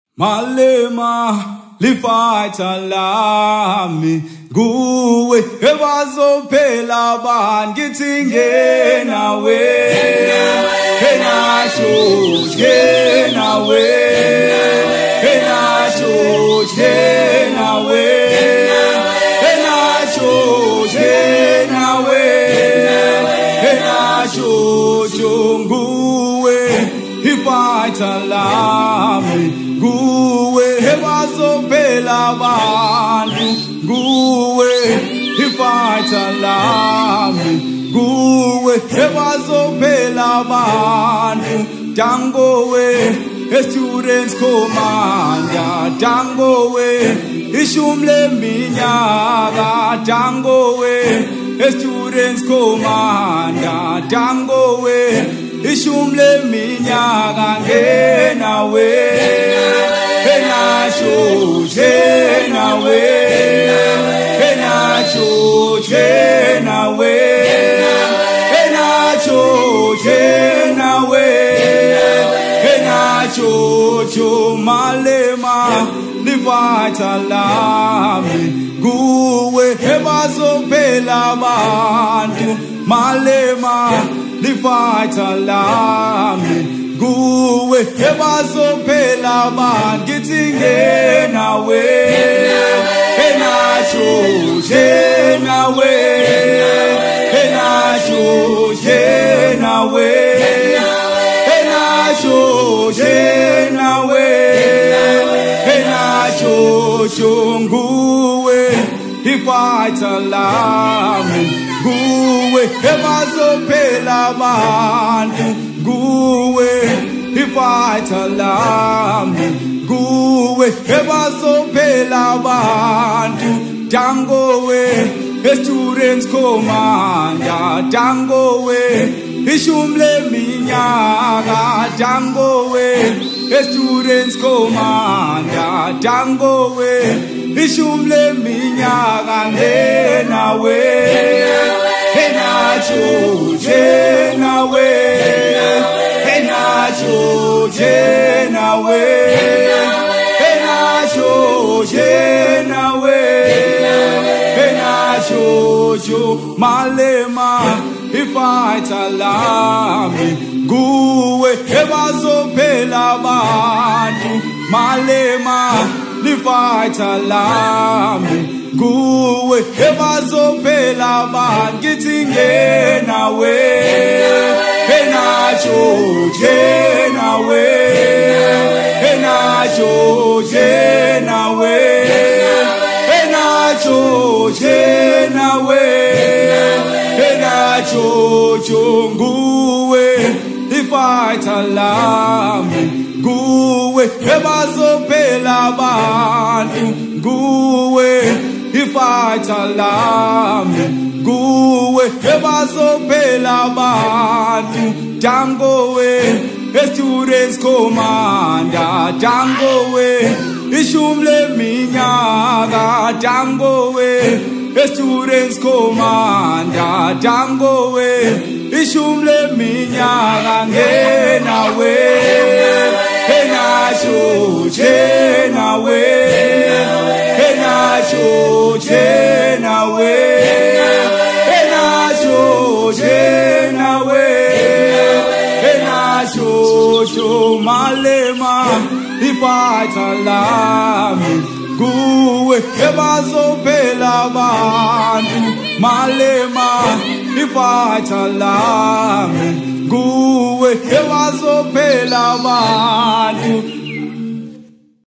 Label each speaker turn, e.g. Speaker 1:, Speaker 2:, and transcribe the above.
Speaker 1: Malema lifighter lami nguwe ebazophela abantu ngithi ngenawe enacho ngenawe enacho ngenawe enacho ngenawe enacho nguwe ifighter lami nguwe ebazophela abantu nguwe ifighter lami nguwe ebazophela abantu dangowe students commander dangowe ishumi leminyaka dangowe students commander dangowe ishumi leminyaka ngenawe enacho ngenawe enacho ngenawe enacho ngenawe enacho malema lifighter lami nguwe ebazophela abantu malema lifighter lami nguwe ebazophela abantu ngithi ngenawe enacho ngenawe enacho ngenawe enacho ngenawe enacho nguwe ifighter lami nguwe ebazophela abantu nguwe ifighter lami nguwe ebazophela abantu dangowe students commander dangowe ishumi leminyaka dangowe students commander dangowe ishumi leminyaka ngenawe enacho ngenawe enacho ngenawe enacho ngenawe enacho malema ifighter lami nguwe ebazophela abantu malema lifighter lami nguwe ebazophela abantu ngithi ngenawe enacho ngenawe enacho ngenawe enacho ngenawe enacho nguwe ifighter lami nguwe ebazophela abantu nguwe ifighter lami nguwe ebazophela abantu dangowe students commander dangowe ishumi leminyaka dangowe students commander dangowe ishumi leminyaka ngenawe enacho ngenawe enacho ngenawe enacho ngenawe enacho malema ifighter lami nguwe ebazophela abantu malema ifighter lami nguwe ebazophela abantu